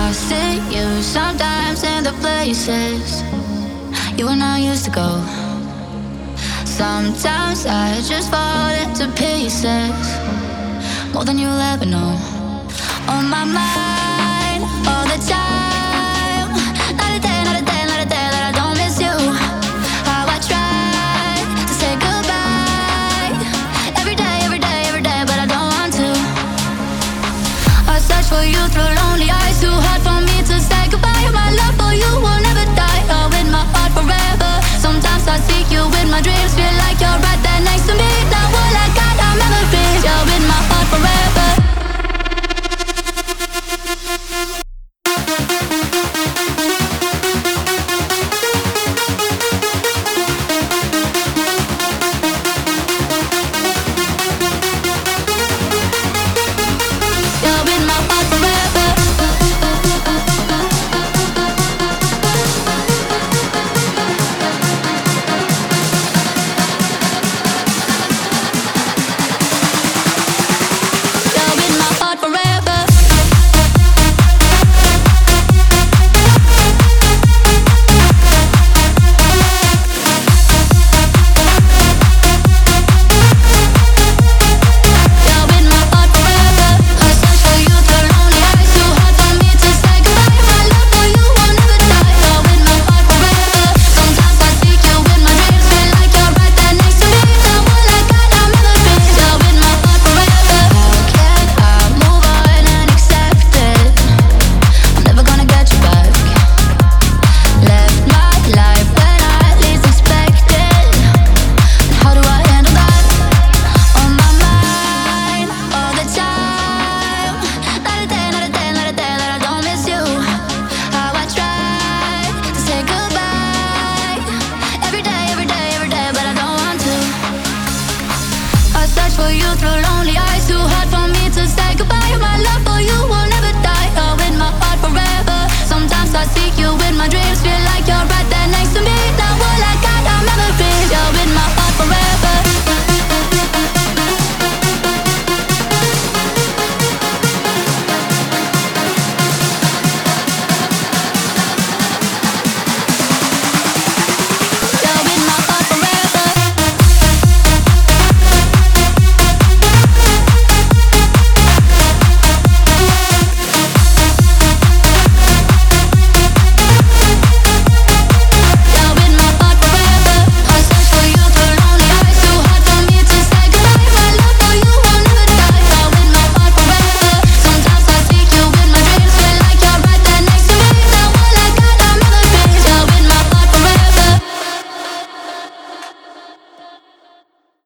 I see you sometimes in the places you and I used to go. Sometimes I just fall into pieces, more than you'll ever know. On my mind all the time. Not a day, not a day, not a day that I don't miss you. How I try to say goodbye every day, every day, every day, but I don't want to. I search for you through lonely